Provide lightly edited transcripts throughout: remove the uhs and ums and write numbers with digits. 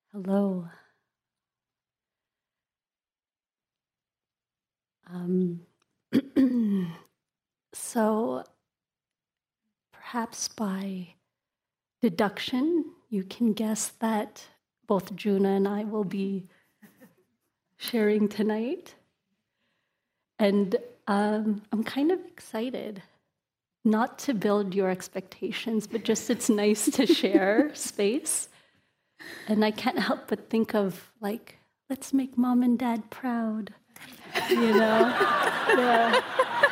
Hello. Um, so perhaps by deduction, you can guess that both Juna and I will be sharing tonight. And I'm kind of excited, not to build your expectations, but just it's nice to share space. And I can't help but think of let's make mom and dad proud, you know? Yeah.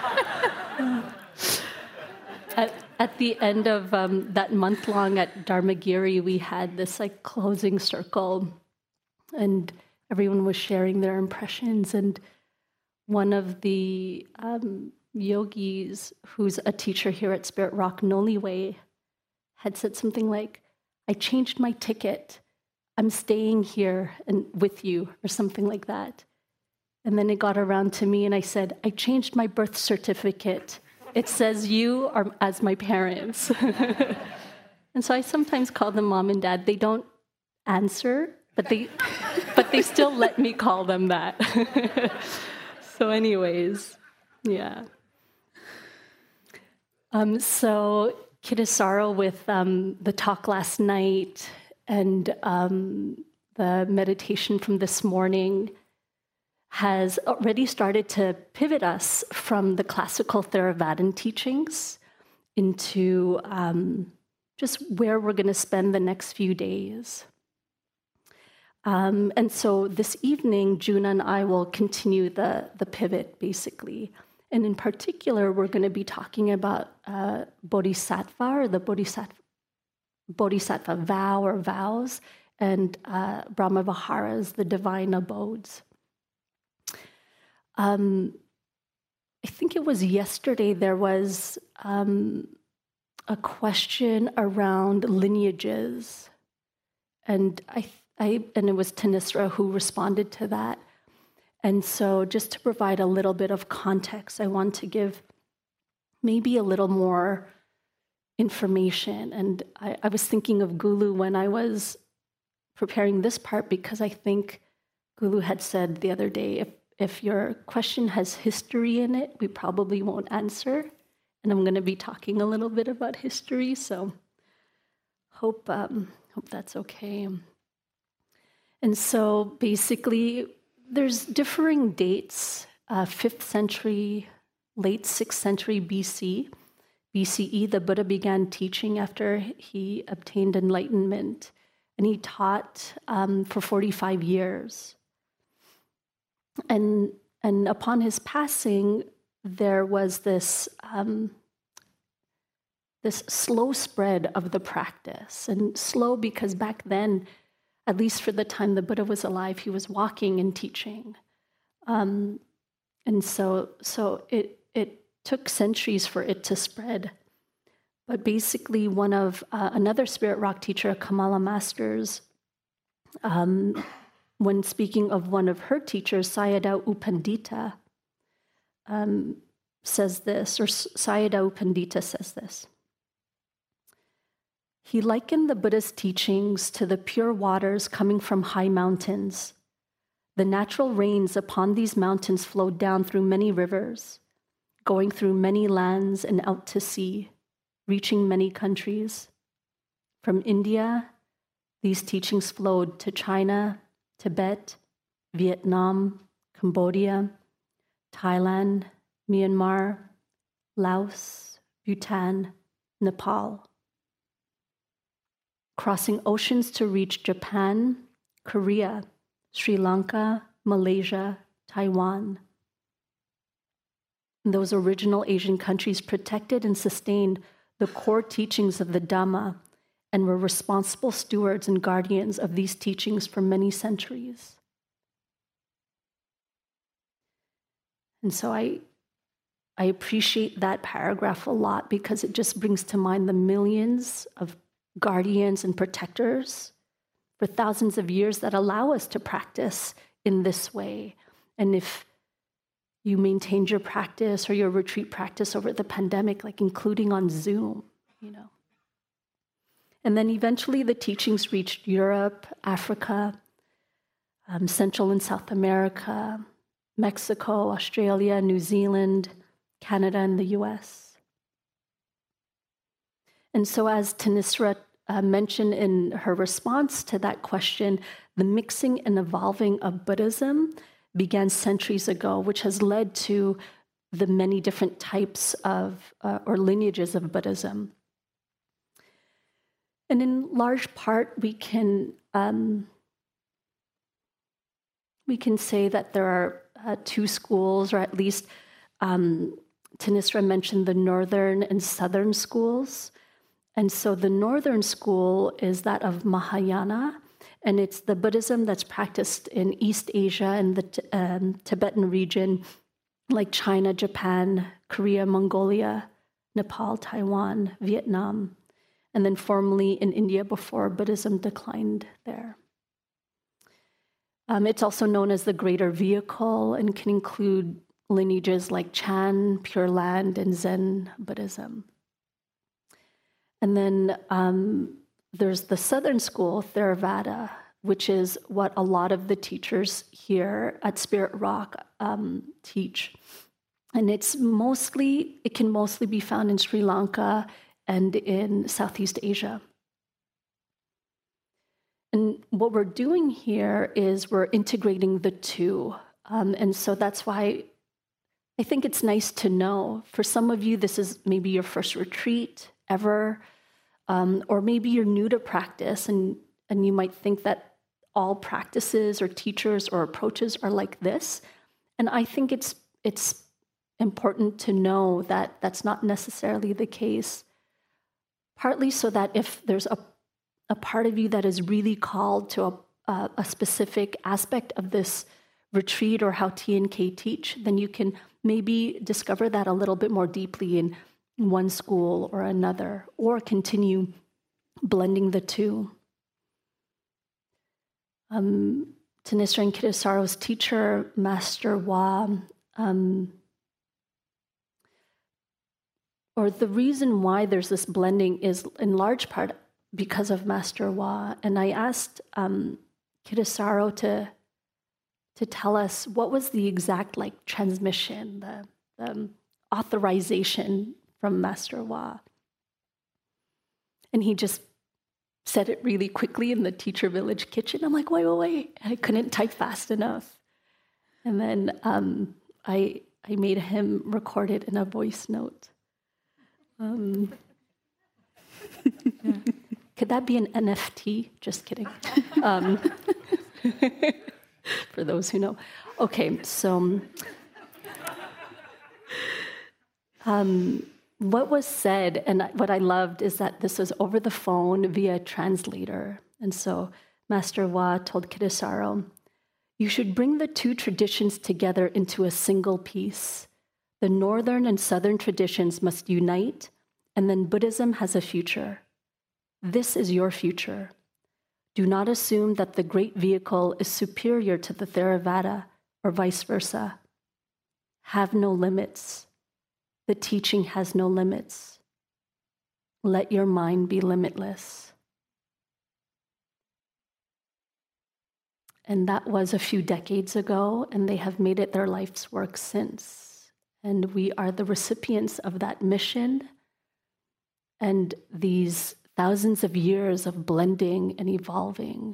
At the end of that month long at Dharmagiri, we had this closing circle, and everyone was sharing their impressions. And one of the yogis, who's a teacher here at Spirit Rock, Noliwe, had said something like, "I changed my ticket. I'm staying here and with you," or something like that. And then it got around to me, and I said, "I changed my birth certificate. It says you are as my parents." And so I sometimes call them mom and dad. They don't answer, but they still let me call them that. So anyways, yeah. So Kittisaro with the talk last night and the meditation from this morning has already started to pivot us from the classical Theravadan teachings into just where we're going to spend the next few days. And so this evening, Juna and I will continue the pivot, basically. And in particular, we're going to be talking about bodhisattva, or the bodhisattva vow or vows, and Brahma Viharas, the divine abodes. I think it was yesterday there was a question around lineages, and and it was Tanisra who responded to that. And so just to provide a little bit of context, I want to give maybe a little more information. And I was thinking of Gulu when I was preparing this part, because I think Gulu had said the other day, if your question has history in it, we probably won't answer. And I'm going to be talking a little bit about history, so hope that's okay. And so basically, there's differing dates, 5th century, late 6th century BCE, the Buddha began teaching after he obtained enlightenment, and he taught for 45 years. And upon his passing, there was this slow spread of the practice, and slow because back then, at least for the time the Buddha was alive, he was walking and teaching, and so it took centuries for it to spread. But basically, one of another Spirit Rock teacher, Kamala Masters, when speaking of one of her teachers, Sayadaw U Pandita, says this, or Sayadaw U Pandita says this. He likened the Buddha's teachings to the pure waters coming from high mountains. The natural rains upon these mountains flowed down through many rivers, going through many lands and out to sea, reaching many countries. From India, these teachings flowed to China, Tibet, Vietnam, Cambodia, Thailand, Myanmar, Laos, Bhutan, Nepal. Crossing oceans to reach Japan, Korea, Sri Lanka, Malaysia, Taiwan. And those original Asian countries protected and sustained the core teachings of the Dhamma and were responsible stewards and guardians of these teachings for many centuries. And so I appreciate that paragraph a lot, because it just brings to mind the millions of guardians and protectors for thousands of years that allow us to practice in this way. And if you maintained your practice or your retreat practice over the pandemic, including on Zoom, And then eventually the teachings reached Europe, Africa, Central and South America, Mexico, Australia, New Zealand, Canada, and the US. And so as Thanisra mentioned in her response to that question, the mixing and evolving of Buddhism began centuries ago, which has led to the many different types of or lineages of Buddhism. And in large part, we can say that there are two schools, or at least Thanisra mentioned the northern and southern schools. And so the northern school is that of Mahayana, and it's the Buddhism that's practiced in East Asia and the Tibetan region, like China, Japan, Korea, Mongolia, Nepal, Taiwan, Vietnam, and then formerly in India before Buddhism declined there. It's also known as the Greater Vehicle and can include lineages like Chan, Pure Land, and Zen Buddhism. And then there's the Southern School, Theravada, which is what a lot of the teachers here at Spirit Rock teach. And it can mostly be found in Sri Lanka and in Southeast Asia. And what we're doing here is we're integrating the two. And so that's why I think it's nice to know. For some of you, this is maybe your first retreat ever, or maybe you're new to practice and you might think that all practices or teachers or approaches are like this. And I think it's important to know that that's not necessarily the case, partly so that if there's a part of you that is really called to a specific aspect of this retreat or how TNK teach, then you can maybe discover that a little bit more deeply in one school or another, or continue blending the two. Thanisra and Kittisaro's teacher, Master Hua, or the reason why there's this blending is in large part because of Master Hua. And I asked Kittisaro to tell us what was the exact transmission, the authorization from Master Hua. And he just said it really quickly in the Teacher Village kitchen. I'm like, wait. I couldn't type fast enough. And then I made him record it in a voice note. Yeah. Could that be an NFT? Just kidding. For those who know. Okay, so what was said, and what I loved, is that this was over the phone via a translator. And so Master Hua told Kittisaro, "You should bring the two traditions together into a single piece. The northern and southern traditions must unite, and then Buddhism has a future. This is your future. Do not assume that the great vehicle is superior to the Theravada or vice versa. Have no limits. The teaching has no limits. Let your mind be limitless." And that was a few decades ago, and they have made it their life's work since. And we are the recipients of that mission and these thousands of years of blending and evolving.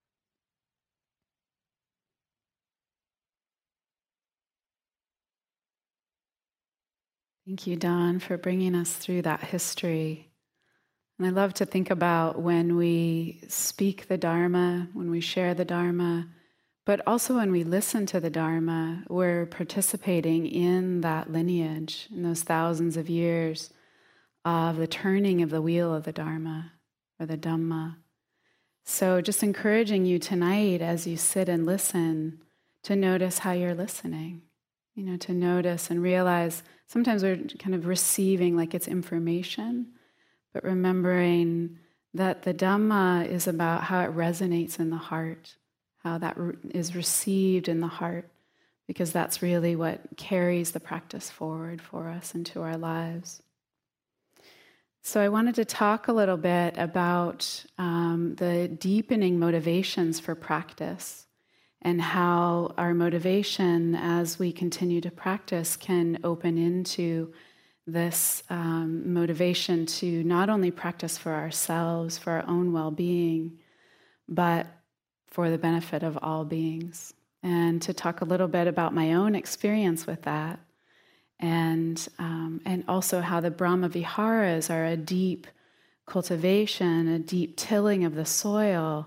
Thank you, Dawn, for bringing us through that history. And I love to think about when we speak the Dharma, when we share the Dharma, but also when we listen to the Dharma, we're participating in that lineage, in those thousands of years of the turning of the wheel of the Dharma or the Dhamma. So just encouraging you tonight as you sit and listen to notice how you're listening, to notice and realize sometimes we're kind of receiving like it's information, but remembering that the Dhamma is about how it resonates in the heart, how that is received in the heart, because that's really what carries the practice forward for us into our lives. So I wanted to talk a little bit about the deepening motivations for practice and how our motivation as we continue to practice can open into this motivation to not only practice for ourselves, for our own well-being, but for the benefit of all beings. And to talk a little bit about my own experience with that, and also how the Brahma Viharas are a deep cultivation, a deep tilling of the soil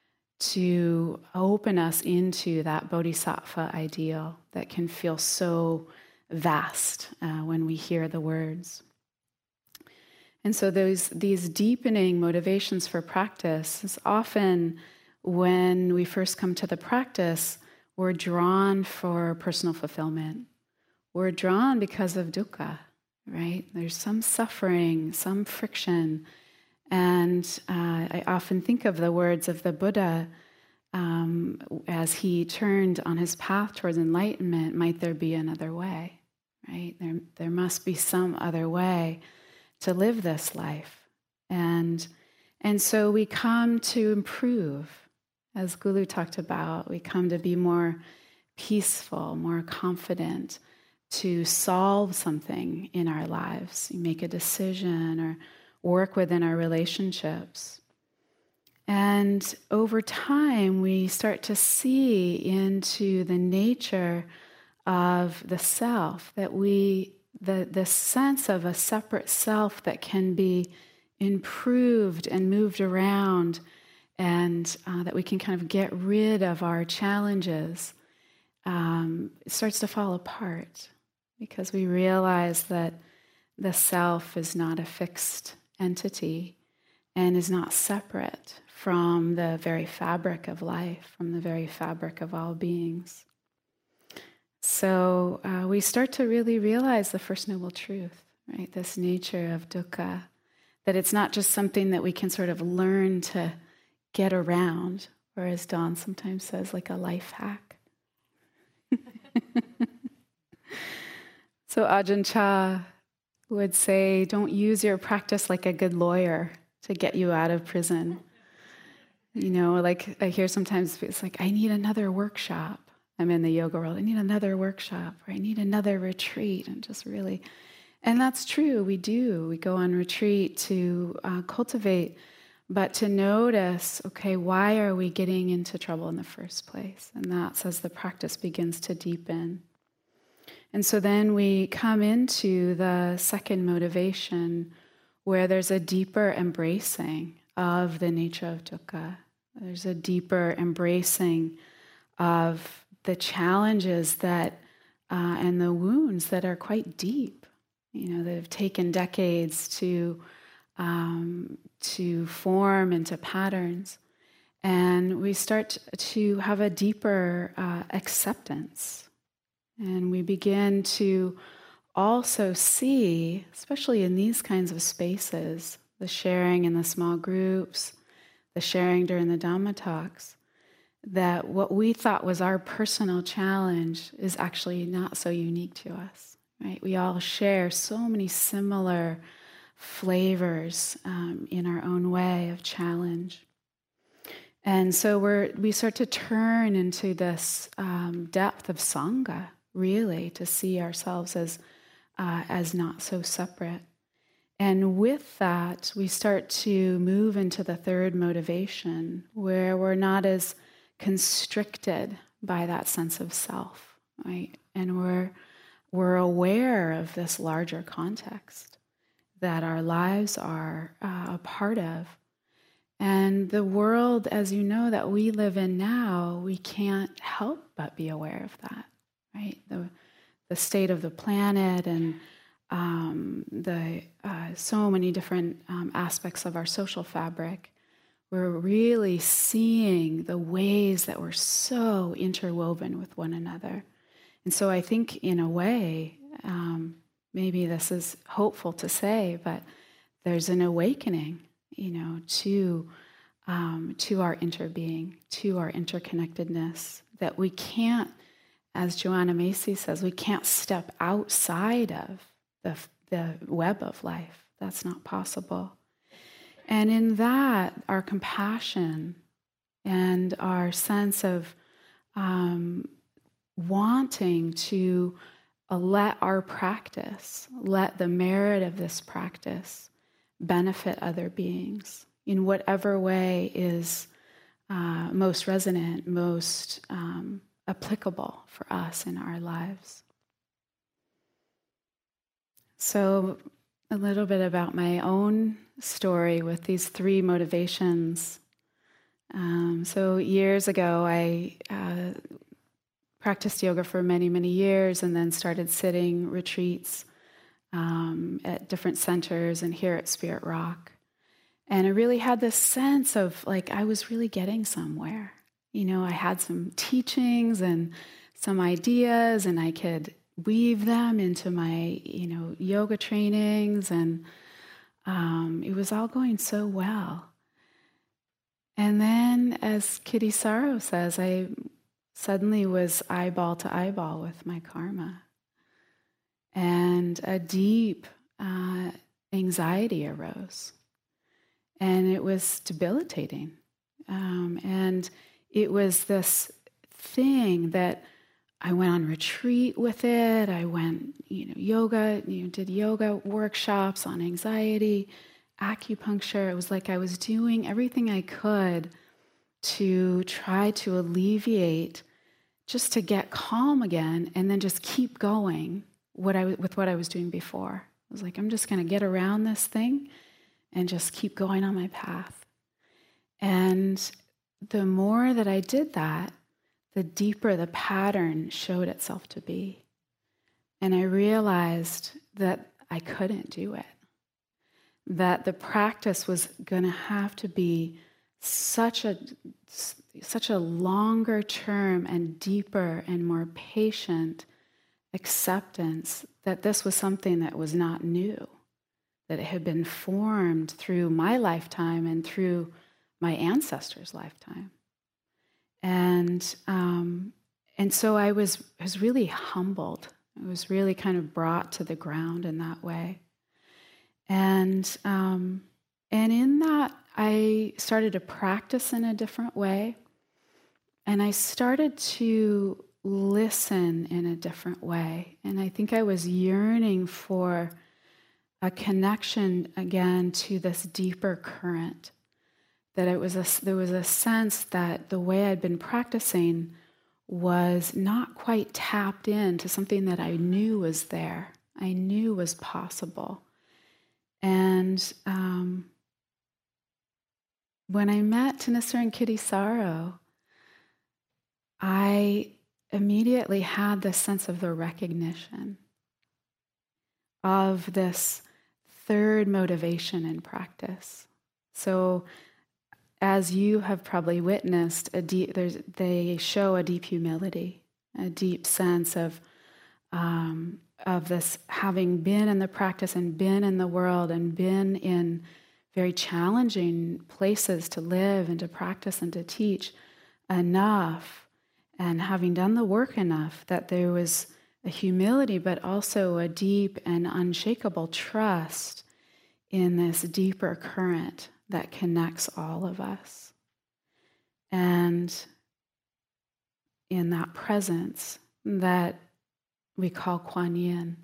to open us into that bodhisattva ideal that can feel so vast when we hear the words. And so these deepening motivations for practice is often when we first come to the practice, we're drawn for personal fulfillment. We're drawn because of dukkha, right? There's some suffering, some friction. And I often think of the words of the Buddha as he turned on his path towards enlightenment, might there be another way, right? There must be some other way to live this life. And so we come to improve, as Gulu talked about, we come to be more peaceful, more confident, to solve something in our lives, make a decision or work within our relationships. And over time, we start to see into the nature of the self, that the sense of a separate self that can be improved and moved around, and that we can kind of get rid of our challenges, it starts to fall apart. Because we realize that the self is not a fixed entity and is not separate from the very fabric of life, from the very fabric of all beings. So we start to really realize the First Noble Truth, right? This nature of dukkha, that it's not just something that we can sort of learn to get around, or as Dawn sometimes says, like a life hack. So Ajahn Chah would say, don't use your practice like a good lawyer to get you out of prison. You know, like I hear sometimes it's like, I need another workshop. I'm in the yoga world. I need another workshop, or I need another retreat. And just really, and that's true. We do. We go on retreat to cultivate, but to notice, okay, why are we getting into trouble in the first place? And that's as the practice begins to deepen. And so then we come into the second motivation, where there's a deeper embracing of the nature of dukkha. There's a deeper embracing of the challenges that and the wounds that are quite deep, you know, that have taken decades to form into patterns. And we start to have a deeper acceptance. And we begin to also see, especially in these kinds of spaces, the sharing in the small groups, the sharing during the Dhamma talks, that what we thought was our personal challenge is actually not so unique to us, right? We all share so many similar flavors in our own way of challenge. And so we start to turn into this depth of Sangha, really, to see ourselves as not so separate. And with that, we start to move into the third motivation, where we're not as constricted by that sense of self, right? And we're aware of this larger context that our lives are a part of. And the world, as you know, that we live in now, we can't help but be aware of that, right? The state of the planet and the so many different aspects of our social fabric. We're really seeing the ways that we're so interwoven with one another. And so I think, in a way, maybe this is hopeful to say, but there's an awakening, to our interbeing, to our interconnectedness, that we can't, as Joanna Macy says, we can't step outside of the web of life, That's not possible. And in that, our compassion and our sense of wanting to let our practice, let the merit of this practice benefit other beings in whatever way is most resonant, most applicable for us in our lives. So a little bit about my own story with these three motivations. So years ago, I practiced yoga for many, many years and then started sitting retreats at different centers and here at Spirit Rock. And I really had this sense of like I was really getting somewhere. You know, I had some teachings and some ideas and I could weave them into my, yoga trainings, and it was all going so well. And then, as Kitty Sorrow says, I suddenly was eyeball to eyeball with my karma. And a deep anxiety arose. And it was debilitating. And it was this thing that I went on retreat with it. I went, yoga, did yoga workshops on anxiety, acupuncture. It was like I was doing everything I could to try to alleviate, just to get calm again, and then just keep going with what I was doing before. I was like, I'm just going to get around this thing and just keep going on my path. And the more that I did that, the deeper the pattern showed itself to be. And I realized that I couldn't do it. That the practice was going to have to be such a longer term and deeper and more patient acceptance that this was something that was not new, that it had been formed through my lifetime and through my ancestors' lifetime. And so I was really humbled. I was really kind of brought to the ground in that way. And in that, I started to practice in a different way. And I started to listen in a different way. And I think I was yearning for a connection again to this deeper current. That there was a sense that the way I'd been practicing was not quite tapped into something that I knew was there, I knew was possible. And when I met Thanissaro and Kitty Sorrow, I immediately had this sense of the recognition of this third motivation in practice. So, as you have probably witnessed, they show a deep humility, a deep sense of this having been in the practice and been in the world and been in very challenging places to live and to practice and to teach enough, and having done the work enough that there was a humility, but also a deep and unshakable trust in this deeper current that connects all of us. And in that presence that we call Kuan Yin.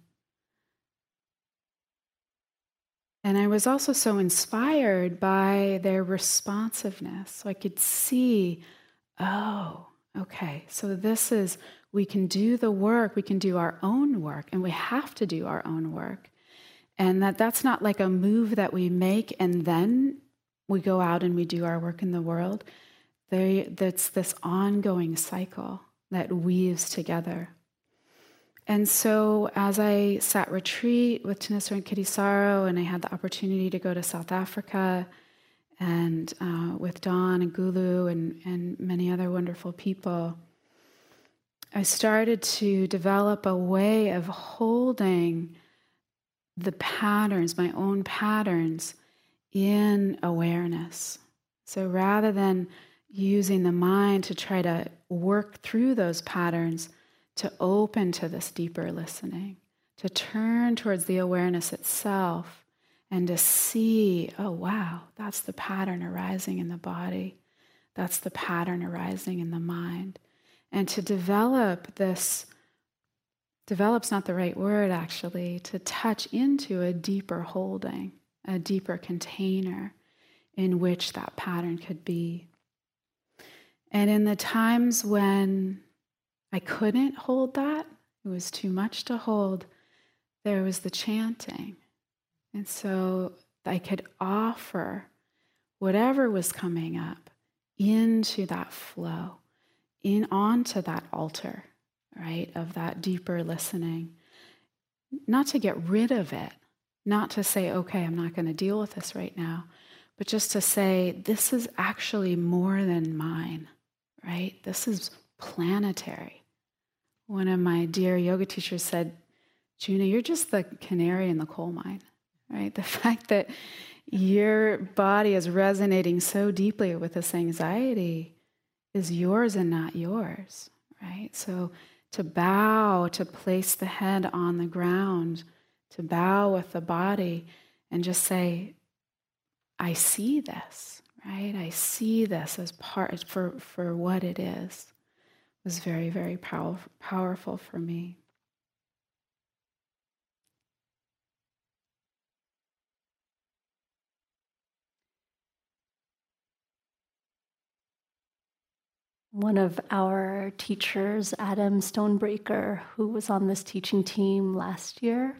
And I was also so inspired by their responsiveness. So I could see, oh, okay, so this is, we can do the work, we can do our own work, and we have to do our own work. And that's not like a move that we make and then we go out and we do our work in the world. That's this ongoing cycle that weaves together. And so as I sat retreat with Thanissaro and Kitty Sorrow, and I had the opportunity to go to South Africa and with Dawn and Gulu and many other wonderful people, I started to develop a way of holding the patterns, my own patterns, in awareness. So rather than using the mind to try to work through those patterns, to open to this deeper listening, to turn towards the awareness itself and to see, oh wow, that's the pattern arising in the body. That's the pattern arising in the mind. And to develop this, develop's not the right word actually, to touch into a deeper holding, a deeper container in which that pattern could be. And in the times when I couldn't hold that, it was too much to hold, there was the chanting. And so I could offer whatever was coming up into that flow, onto that altar, right, of that deeper listening. Not to get rid of it, not to say, okay, I'm not going to deal with this right now, but just to say, this is actually more than mine, right? This is planetary. One of my dear yoga teachers said, Juna, you're just the canary in the coal mine, right? The fact that your body is resonating so deeply with this anxiety is yours and not yours, right? So to bow, to place the head on the ground, to bow with the body and just say, I see this, right? I see this as part for what it is. It was very, very powerful for me. One of our teachers, Adam Stonebreaker, who was on this teaching team last year,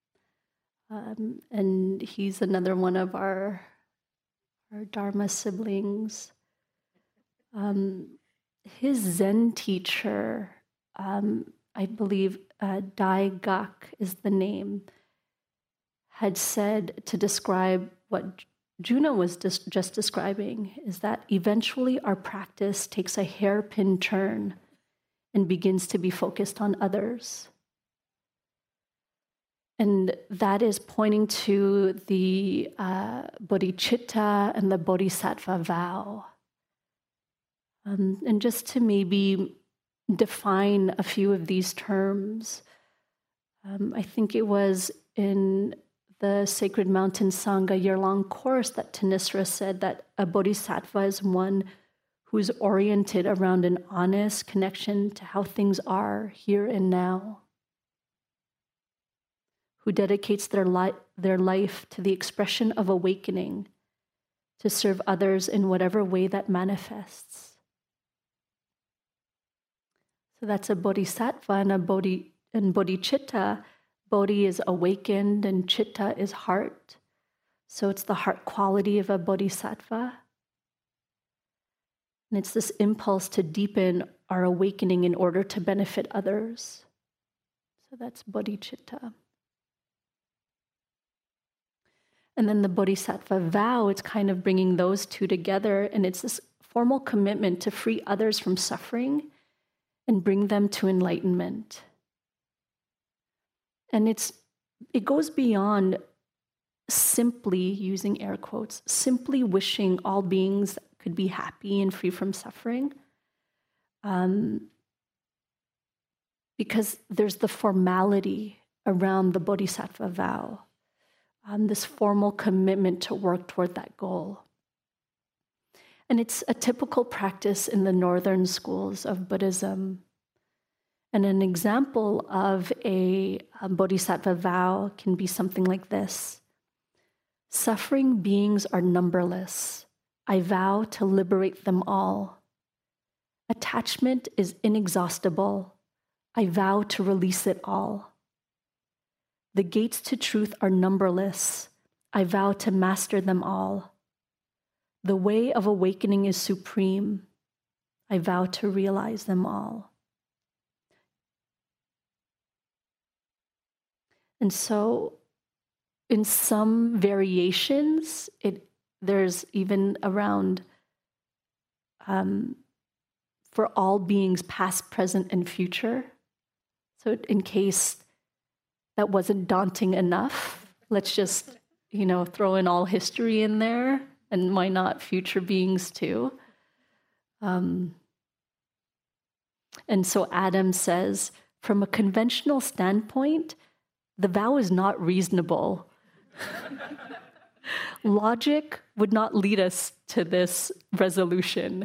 and he's another one of our Dharma siblings. His Zen teacher, I believe Dai Gak is the name, had said to describe what Juna was just describing, is that eventually our practice takes a hairpin turn and begins to be focused on others. And that is pointing to the bodhicitta and the bodhisattva vow. And just to maybe define a few of these terms, I think it was in the Sacred Mountain Sangha year-long course that Thanissara said that a bodhisattva is one who's oriented around an honest connection to how things are here and now, who dedicates their life to the expression of awakening, to serve others in whatever way that manifests. So that's a bodhisattva and bodhicitta. Bodhi is awakened and chitta is heart. So it's the heart quality of a bodhisattva. And it's this impulse to deepen our awakening in order to benefit others. So that's bodhicitta. And then the bodhisattva vow, it's kind of bringing those two together, and it's this formal commitment to free others from suffering and bring them to enlightenment. And it goes beyond simply, using air quotes, simply wishing all beings could be happy and free from suffering. Because there's the formality around the bodhisattva vow, this formal commitment to work toward that goal. And it's a typical practice in the northern schools of Buddhism. And an example of a bodhisattva vow can be something like this. Suffering beings are numberless. I vow to liberate them all. Attachment is inexhaustible. I vow to release it all. The gates to truth are numberless. I vow to master them all. The way of awakening is supreme. I vow to realize them all. And so in some variations, there's even around for all beings past, present, and future. So in case that wasn't daunting enough, let's just, throw in all history in there, and why not future beings too? And so Adam says, from a conventional standpoint, the vow is not reasonable, Logic would not lead us to this resolution.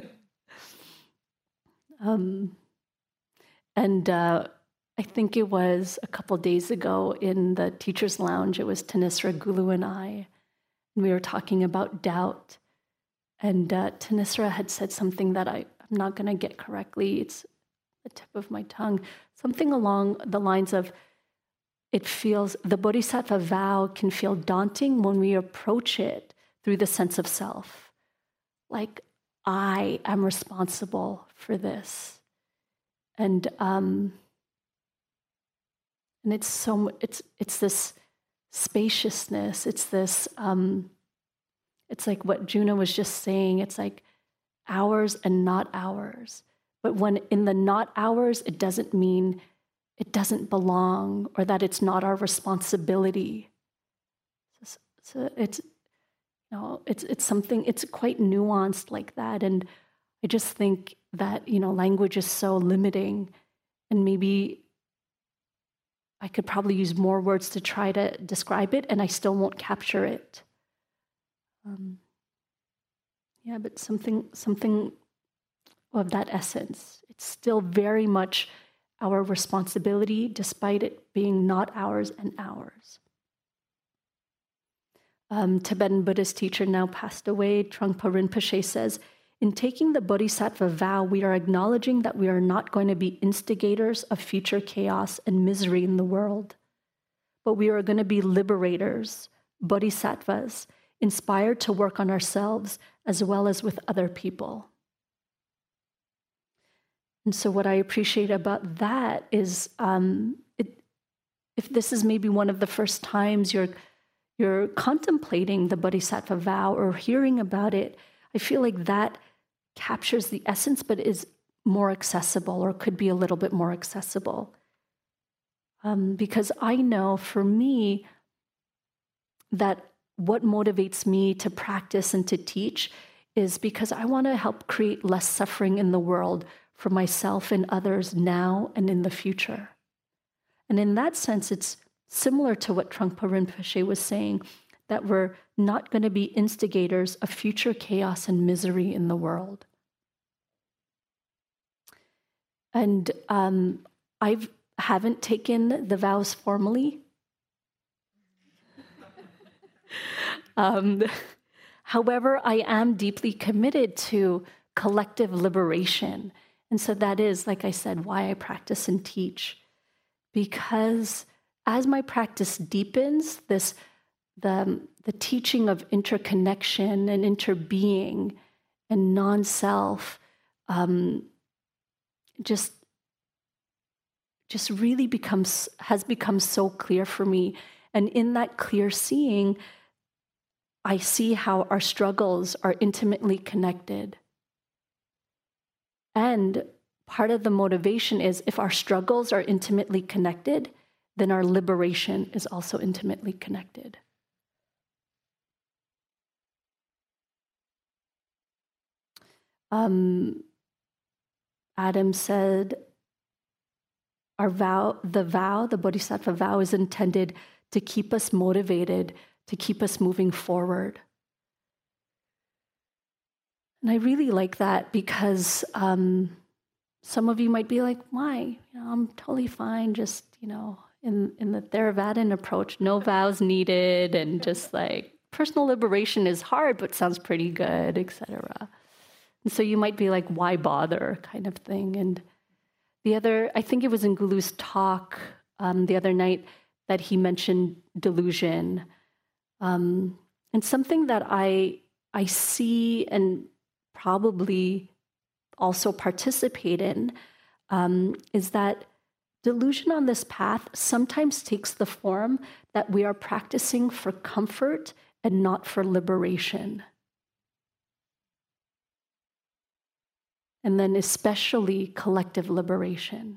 I think it was a couple days ago in the teacher's lounge, it was Thanisra Gulu and I, and we were talking about doubt. And Thanisra had said something that I'm not going to get correctly. It's the tip of my tongue. Something along the lines of, it feels, the Bodhisattva vow can feel daunting when we approach it through the sense of self. Like, I am responsible for this. And it's this spaciousness. It's this, it's like what Juna was just saying. It's like ours and not ours. But when in the not ours, it doesn't mean it doesn't belong or that it's not our responsibility. So it's, it's something, it's quite nuanced like that. And I just think that, language is so limiting, and maybe I could probably use more words to try to describe it, and I still won't capture it. But something of that essence. It's still very much our responsibility, despite it being not ours and ours. Tibetan Buddhist teacher, now passed away, Trungpa Rinpoche, says, in taking the Bodhisattva vow, we are acknowledging that we are not going to be instigators of future chaos and misery in the world, but we are going to be liberators, bodhisattvas, inspired to work on ourselves as well as with other people. And so what I appreciate about that is if this is maybe one of the first times you're contemplating the Bodhisattva vow or hearing about it, I feel like that captures the essence, but is more accessible, or could be a little bit more accessible. Because I know for me that what motivates me to practice and to teach is because I want to help create less suffering in the world for myself and others now and in the future. And in that sense, it's similar to what Trungpa Rinpoche was saying, that we're not going to be instigators of future chaos and misery in the world. And I haven't taken the vows formally. However, I am deeply committed to collective liberation. And so that is, like I said, why I practice and teach. Because as my practice deepens, the teaching of interconnection and interbeing and non-self just really has become so clear for me. And in that clear seeing, I see how our struggles are intimately connected. And part of the motivation is, if our struggles are intimately connected, then our liberation is also intimately connected. Adam said, the Bodhisattva vow is intended to keep us motivated, to keep us moving forward. And I really like that, because some of you might be like, why? I'm totally fine, just, in the Theravadan approach, no vows needed, and just like personal liberation is hard, but sounds pretty good, etc. And so you might be like, why bother, kind of thing. And I think it was in Gulu's talk the other night that he mentioned delusion. And something that I see and probably also participate in is that delusion on this path sometimes takes the form that we are practicing for comfort and not for liberation. And then especially collective liberation.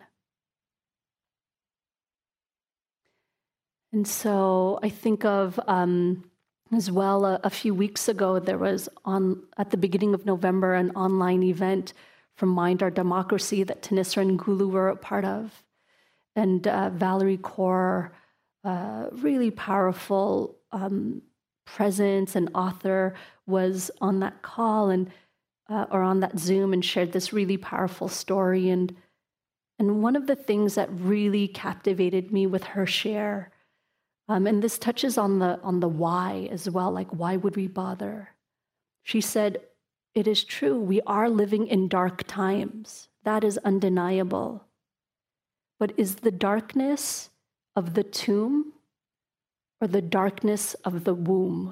And so I think of, as well, a few weeks ago, there was at the beginning of November, an online event from Mind Our Democracy that Thanisra and Gulu were a part of. And Valerie Kaur, really powerful presence and author was on that call and or on that Zoom and shared this really powerful story. And one of the things that really captivated me with her share, and this touches on the why as well, like why would we bother? She said, "It is true, we are living in dark times. That is undeniable. But is the darkness of the tomb or the darkness of the womb?"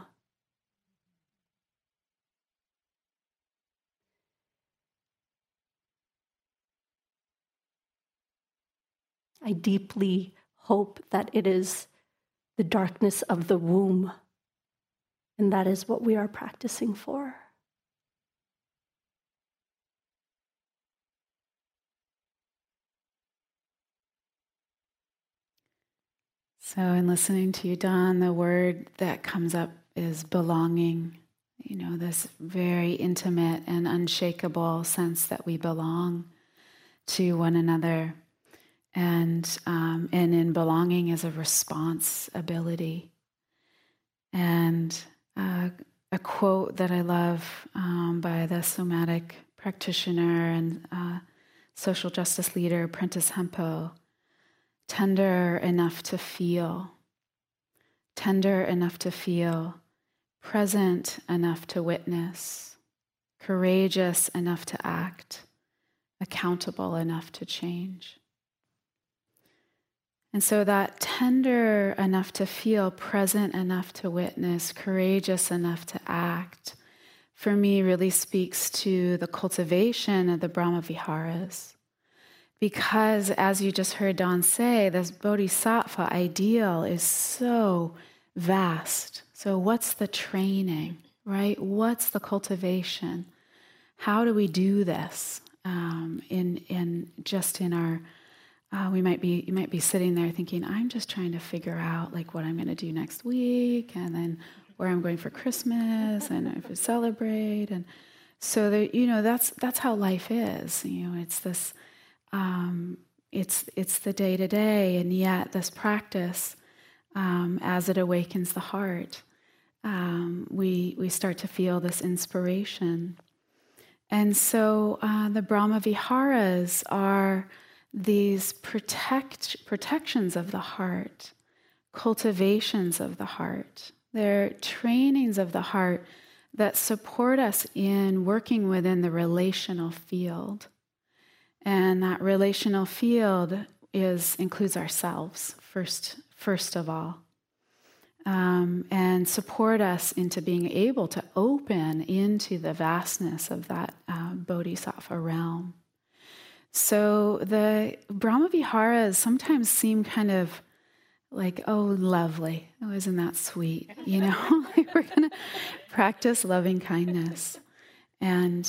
I deeply hope that it is the darkness of the womb, and that is what we are practicing for. So in listening to you, Dawn, the word that comes up is belonging. You know, this very intimate and unshakable sense that we belong to one another. And in belonging is a responsibility. And a quote that I love by the somatic practitioner and social justice leader, Prentice Hempo: tender enough to feel, present enough to witness, courageous enough to act, accountable enough to change. And so that tender enough to feel, present enough to witness, courageous enough to act, for me really speaks to the cultivation of the Brahma Viharas. Because as you just heard Dawn say, this bodhisattva ideal is so vast. So what's the training, right? What's the cultivation? How do we do this in our you might be sitting there thinking, I'm just trying to figure out like what I'm going to do next week, and then where I'm going for Christmas, and if we celebrate, and so that that's how life is. It's this, it's the day to day, and yet this practice, as it awakens the heart, we start to feel this inspiration, and so the Brahma Viharas are these protections of the heart, cultivations of the heart. They're trainings of the heart that support us in working within the relational field. And that relational field includes ourselves first of all, and support us into being able to open into the vastness of that bodhisattva realm. So the Brahma Viharas sometimes seem kind of like, oh, lovely. Oh, isn't that sweet? Like we're going to practice loving kindness. And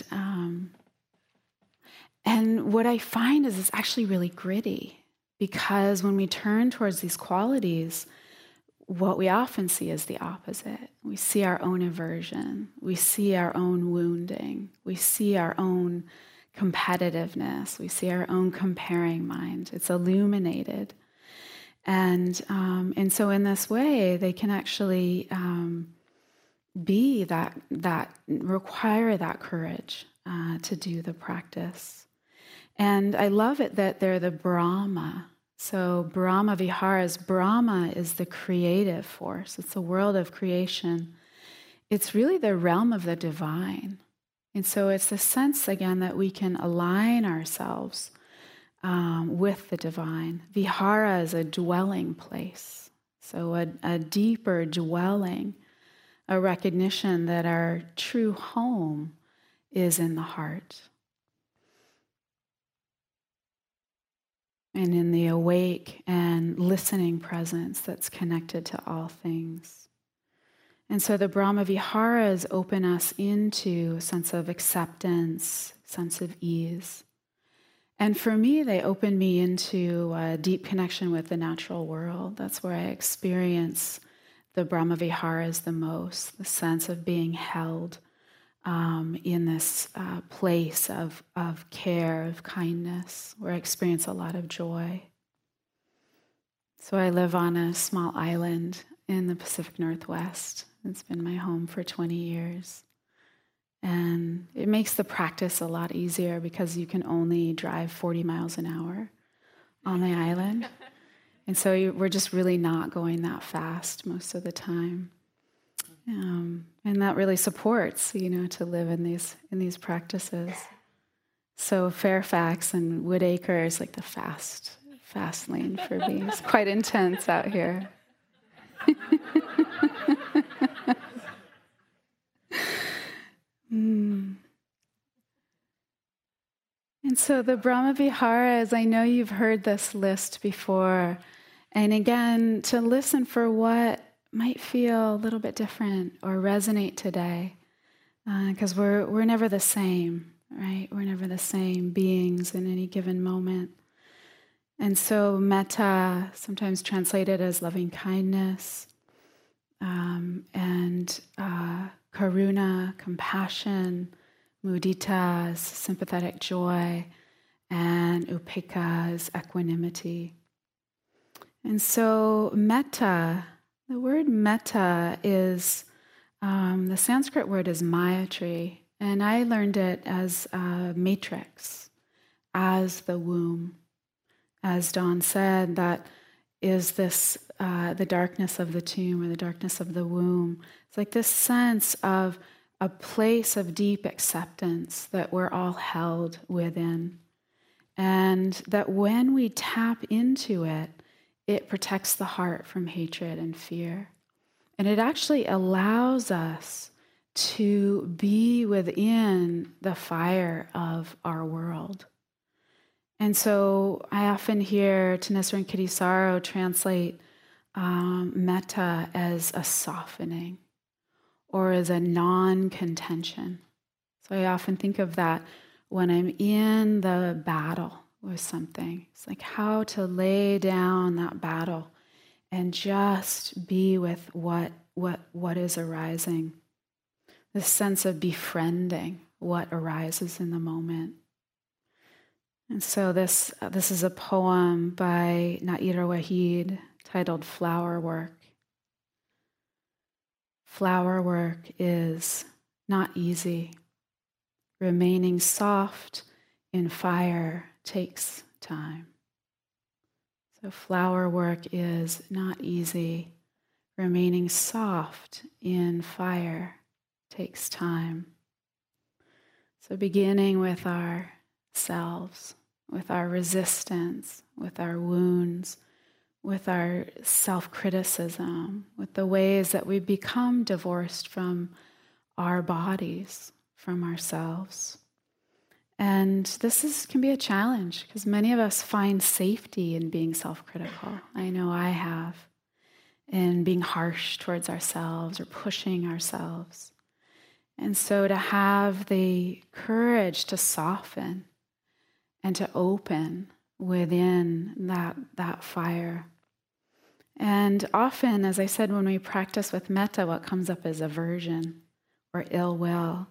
what I find is it's actually really gritty, because when we turn towards these qualities, what we often see is the opposite. We see our own aversion. We see our own wounding. We see our own competitiveness. We see our own comparing mind. It's illuminated. And so in this way, they can actually be that require that courage to do the practice. And I love it that they're the Brahma. So Brahma Viharas, Brahma is the creative force. It's the world of creation. It's really the realm of the divine. And so it's the sense, again, that we can align ourselves with the divine. Vihara is a dwelling place. So a deeper dwelling, a recognition that our true home is in the heart. And in the awake and listening presence that's connected to all things. And so the Brahma Viharas open us into a sense of acceptance, sense of ease. And for me, they open me into a deep connection with the natural world. That's where I experience the Brahma Viharas the most, the sense of being held in this place of care, of kindness, where I experience a lot of joy. So I live on a small island in the Pacific Northwest. It's been my home for 20 years. And it makes the practice a lot easier because you can only drive 40 miles an hour on the island. And so we're just really not going that fast most of the time. And that really supports, to live in these practices. So Fairfax and Woodacre is like the fast lane for me. It's quite intense out here. And so the Brahma Viharas, I know you've heard this list before. And again, to listen for what might feel a little bit different or resonate today. Because we're never the same, right? We're never the same beings in any given moment. And so metta, sometimes translated as loving kindness, and karuna, compassion, mudita is sympathetic joy, and upekkha is equanimity. And so metta, the word metta is, the Sanskrit word is Mayatri, and I learned it as a matrix, as the womb. As Dawn said, that is this, the darkness of the tomb or the darkness of the womb. It's like this sense of a place of deep acceptance that we're all held within. And that when we tap into it, it protects the heart from hatred and fear. And it actually allows us to be within the fire of our world. And so I often hear Thanissaro Kittisaro translate metta as a softening or as a non-contention. So I often think of that when I'm in the battle with something. It's like how to lay down that battle and just be with what is arising. This sense of befriending what arises in the moment. And so this is a poem by Naira Waheed titled Flower Work. Flower work is not easy. Remaining soft in fire takes time. So flower work is not easy. Remaining soft in fire takes time. So beginning with ourselves, with our resistance, with our wounds, with our self-criticism, with the ways that we become divorced from our bodies, from ourselves. And this can be a challenge because many of us find safety in being self-critical. I know I have, in being harsh towards ourselves or pushing ourselves. And so to have the courage to soften and to open within that fire. And often, as I said, when we practice with metta, what comes up is aversion or ill will.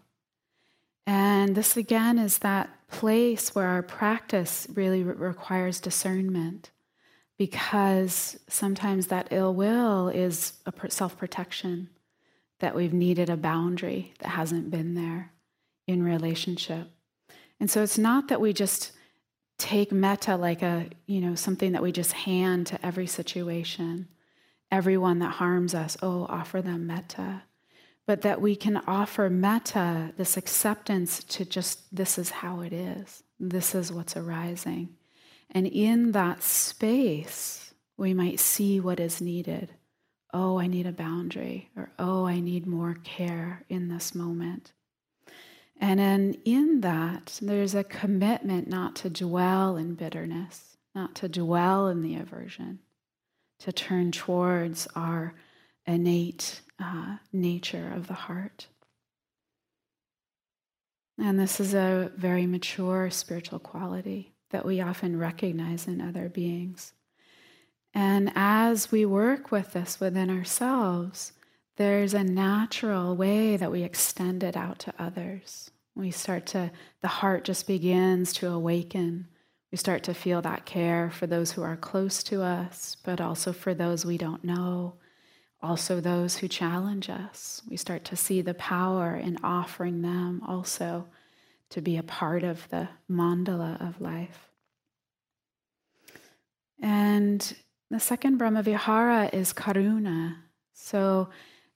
And this again is that place where our practice really requires discernment, because sometimes that ill will is a self-protection, that we've needed a boundary that hasn't been there in relationship. And so it's not that we just take metta like something that we just hand to every situation, everyone that harms us, offer them metta. But that we can offer metta, this acceptance to just, this is how it is. This is what's arising. And in that space, we might see what is needed. I need a boundary, or I need more care in this moment. And then in that, there's a commitment not to dwell in bitterness, not to dwell in the aversion, to turn towards our innate nature of the heart. And this is a very mature spiritual quality that we often recognize in other beings. And as we work with this within ourselves, there's a natural way that we extend it out to others. The heart just begins to awaken. We start to feel that care for those who are close to us, but also for those we don't know, also those who challenge us. We start to see the power in offering them also to be a part of the mandala of life. And the second Brahmavihara is karuna. So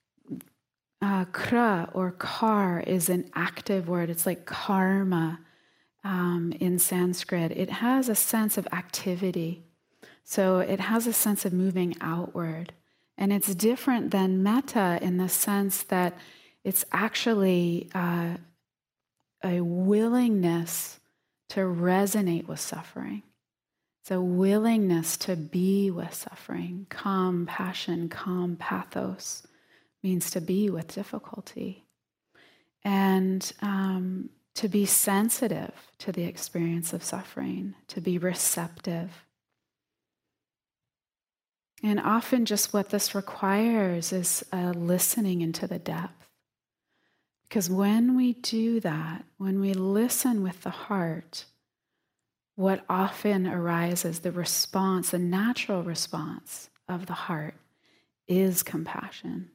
kra or kar is an active word. It's like karma in Sanskrit. It has a sense of activity. So it has a sense of moving outward. And it's different than metta in the sense that it's actually a willingness to resonate with suffering. It's a willingness to be with suffering. Compassion, pathos means to be with difficulty. And to be sensitive to the experience of suffering, to be receptive. And often just what this requires is listening into the depth. Because when we do that, when we listen with the heart, what often arises, the response, the natural response of the heart is compassion.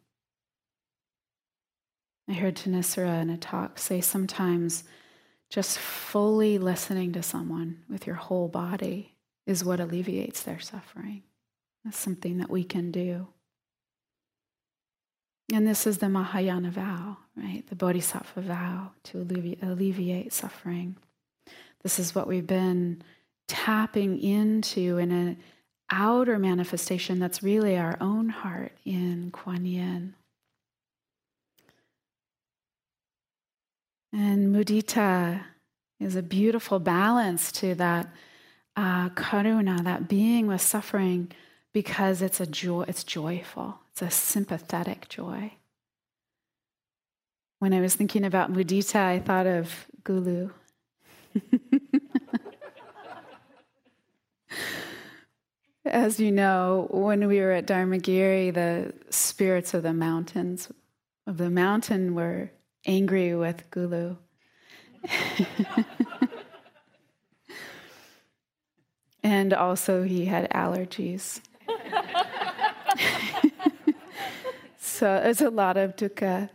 I heard Thanissara in a talk say sometimes just fully listening to someone with your whole body is what alleviates their suffering. That's something that we can do. And this is the Mahayana vow, right? The Bodhisattva vow to alleviate suffering. This is what we've been tapping into in an outer manifestation that's really our own heart in Kuan Yin. And mudita is a beautiful balance to that karuna, that being with suffering, because it's a joy. It's joyful. It's a sympathetic joy. When I was thinking about mudita, I thought of Gulu. As you know, when we were at Dharmagiri, the spirits of the mountain were angry with Gulu. And also he had allergies. So there's a lot of dukkha.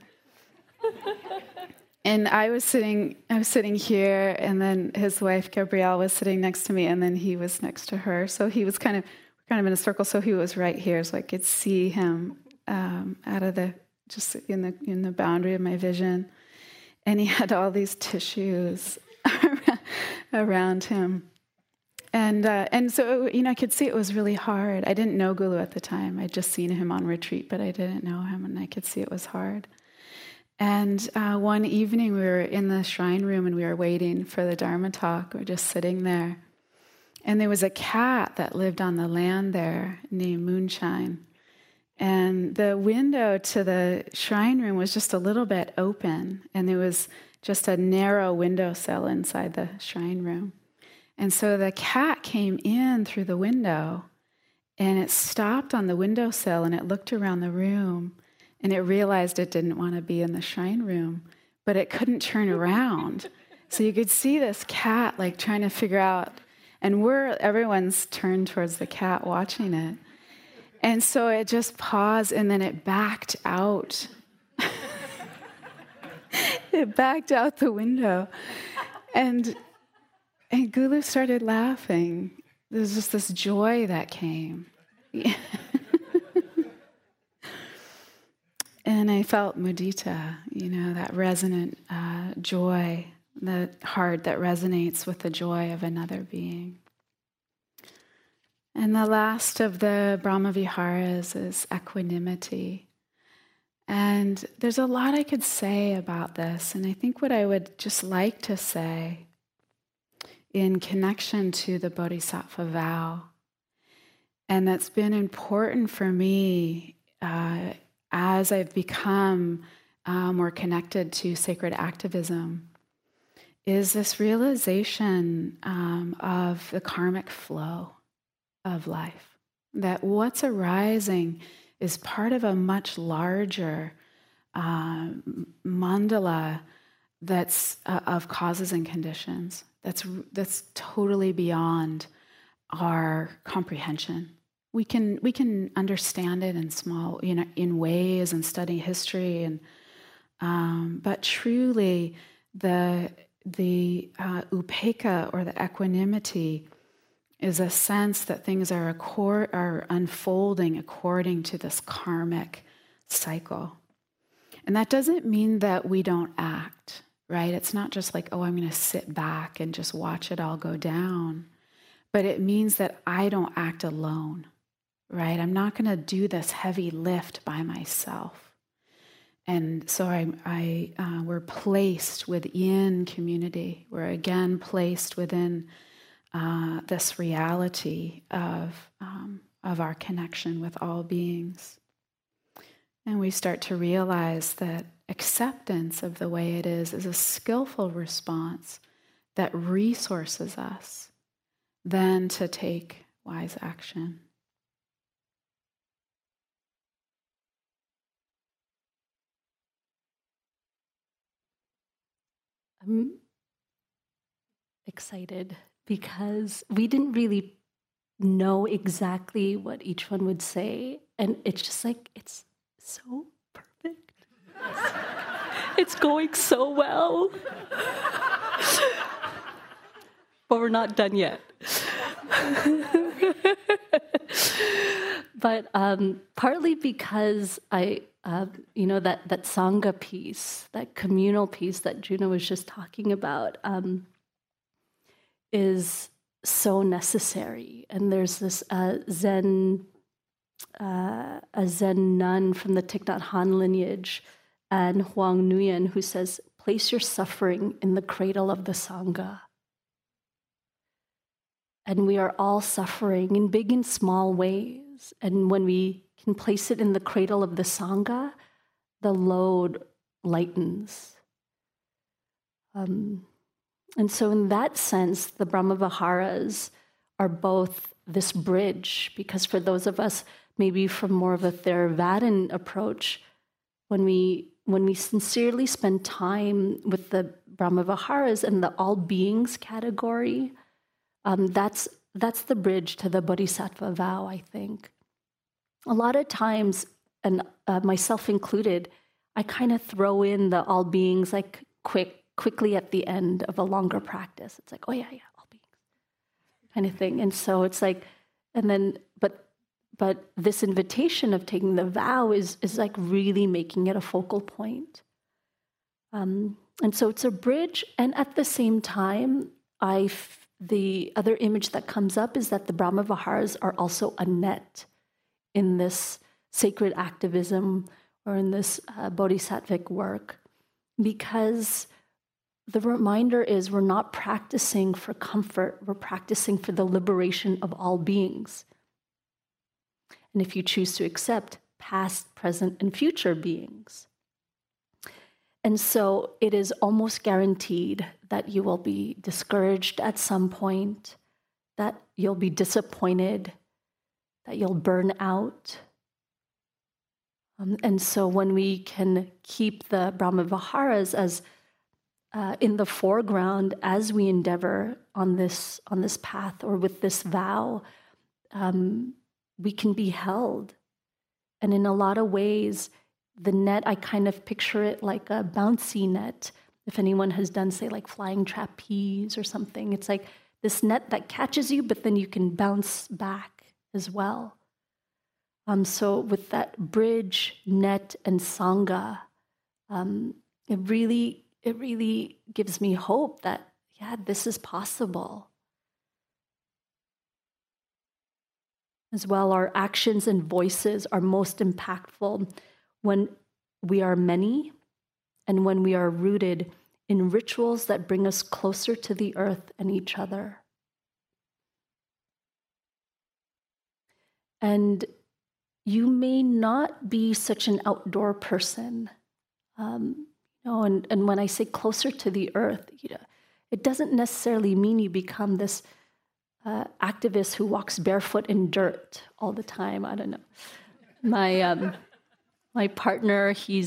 And I was sitting here, and then his wife Gabrielle was sitting next to me, and then he was next to her. So he was kind of in a circle. So he was right here, so I could see him out of just in the boundary of my vision. And he had all these tissues around him. And so, I could see it was really hard. I didn't know Gulu at the time. I'd just seen him on retreat, but I didn't know him, and I could see it was hard. And one evening we were in the shrine room and we were waiting for the Dharma talk. We were just sitting there. And there was a cat that lived on the land there named Moonshine. And the window to the shrine room was just a little bit open, and there was just a narrow windowsill inside the shrine room. And so the cat came in through the window, and it stopped on the windowsill, and it looked around the room, and it realized it didn't want to be in the shrine room, but it couldn't turn around. So you could see this cat trying to figure out, and everyone's turned towards the cat watching it. And so it just paused, and then it backed out. It backed out the window. And Gulu started laughing. There was just this joy that came. And I felt mudita, that resonant joy, the heart that resonates with the joy of another being. And the last of the Brahmaviharas is equanimity. And there's a lot I could say about this, and I think what I would just like to say in connection to the Bodhisattva vow, and that's been important for me as I've become more connected to sacred activism, is this realization of the karmic flow of life, that what's arising is part of a much larger mandala that's of causes and conditions that's totally beyond our comprehension. we can understand it in small, in ways and study history, and but truly the upekkha, or the equanimity, is a sense that things are unfolding according to this karmic cycle. And that doesn't mean that we don't act, right? It's not just like, oh, I'm going to sit back and just watch it all go down. But it means that I don't act alone, right? I'm not going to do this heavy lift by myself. And so we're placed within community. We're again placed within this reality of our connection with all beings. And we start to realize that acceptance of the way it is a skillful response that resources us then to take wise action. I'm excited because we didn't really know exactly what each one would say. And it's just like, it's so perfect. It's going so well. But we're not done yet. But partly because that Sangha piece, that communal piece that Juna was just talking about, is so necessary. And there's this Zen nun from the Thich Nhat Hanh lineage, and Huang Nguyen, who says, place your suffering in the cradle of the Sangha. And we are all suffering in big and small ways. And when we can place it in the cradle of the Sangha, the load lightens. And so in that sense, the Brahmaviharas are both this bridge, because for those of us maybe from more of a Theravadan approach, when we sincerely spend time with the Brahmaviharas and the all beings category, that's the bridge to the Bodhisattva vow, I think. A lot of times, and myself included, I kind of throw in the all beings like quickly at the end of a longer practice. It's like, oh yeah, all beings, kind of thing. And so it's like, and then, but this invitation of taking the vow is like really making it a focal point. And so it's a bridge, and at the same time, the other image that comes up is that the Brahmaviharas are also a net in this sacred activism or in this bodhisattvic work, because the reminder is we're not practicing for comfort, we're practicing for the liberation of all beings. And if you choose to accept past, present, and future beings. And so it is almost guaranteed that you will be discouraged at some point, that you'll be disappointed, that you'll burn out. And so when we can keep the Brahmaviharas as in the foreground as we endeavor on this path or with this vow, we can be held. And in a lot of ways, the net, I kind of picture it like a bouncy net. If anyone has done, say, like flying trapeze or something, it's like this net that catches you, but then you can bounce back as well. So with that bridge, net, and Sangha, it really gives me hope that, yeah, this is possible. As well, our actions and voices are most impactful when we are many and when we are rooted in rituals that bring us closer to the earth and each other. And you may not be such an outdoor person, and when I say closer to the earth, it doesn't necessarily mean you become this activist who walks barefoot in dirt all the time. I don't know. My partner, he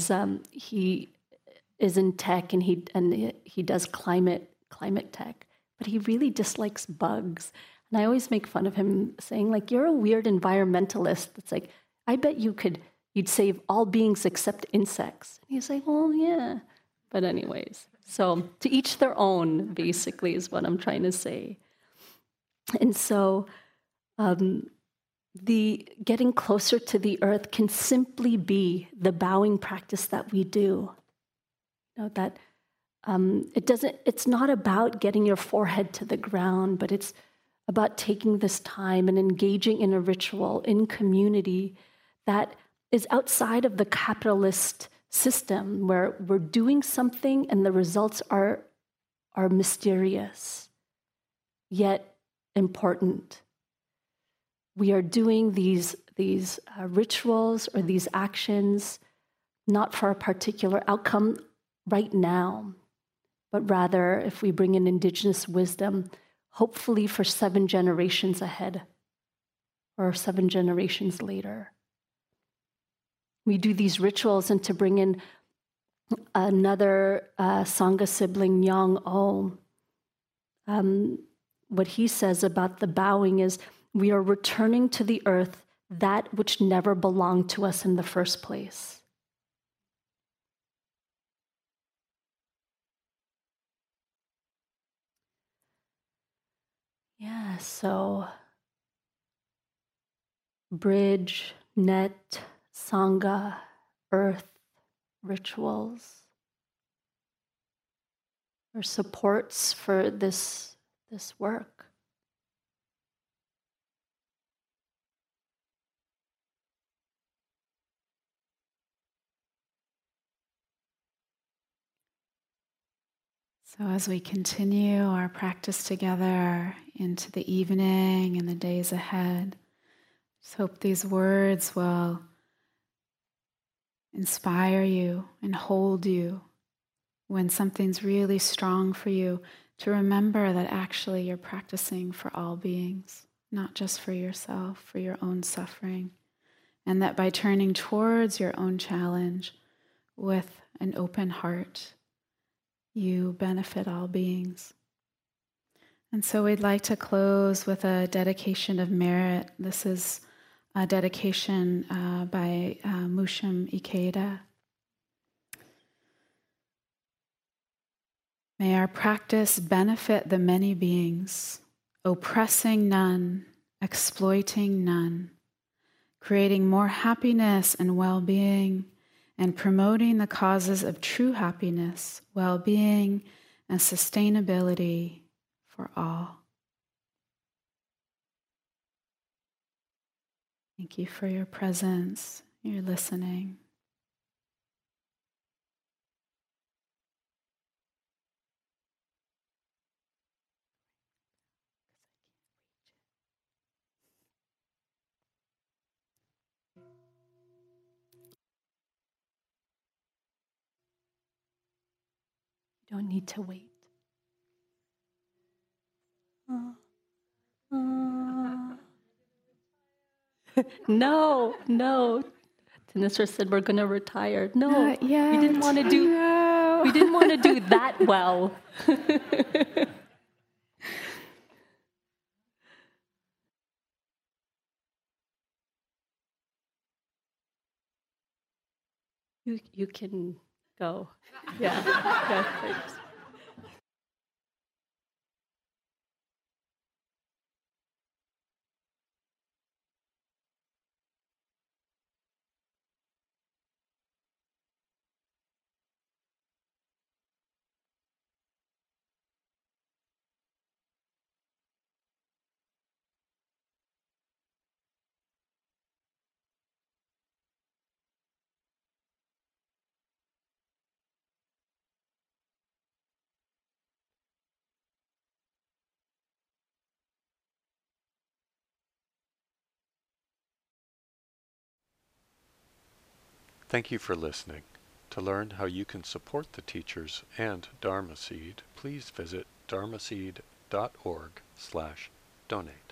is in tech and he does climate tech, but he really dislikes bugs. And I always make fun of him saying, like, you're a weird environmentalist. It's like, I bet you'd save all beings except insects. And he's like, well, yeah. But anyways, so to each their own, basically, is what I'm trying to say. And so the getting closer to the earth can simply be the bowing practice that we do. You know, that it's not about getting your forehead to the ground, but it's about taking this time and engaging in a ritual in community that is outside of the capitalist system, where we're doing something and the results are mysterious, yet important. We are doing these rituals or these actions not for a particular outcome right now, but rather, if we bring in indigenous wisdom, hopefully for 7 generations ahead or 7 generations later. We do these rituals, and to bring in another Sangha sibling, Yang O, what he says about the bowing is, we are returning to the earth that which never belonged to us in the first place. Yeah, so bridge, net, Sangha, earth, rituals are supports for this work. So as we continue our practice together into the evening and the days ahead, just hope these words will inspire you and hold you when something's really strong for you, to remember that actually you're practicing for all beings, not just for yourself, for your own suffering, and that by turning towards your own challenge with an open heart, you benefit all beings. And so we'd like to close with a dedication of merit. This is a dedication by Musham Ikeda. May our practice benefit the many beings, oppressing none, exploiting none, creating more happiness and well-being, and promoting the causes of true happiness, well-being, and sustainability for all. Thank you for your presence, your listening. You don't need to wait. No. Tanisra said we're going to retire. No, we didn't want to do. No. We didn't want to do that well. You can go. Yeah. Thanks. Thank you for listening. To learn how you can support the teachers and Dharma Seed, please visit dharmaseed.org/donate.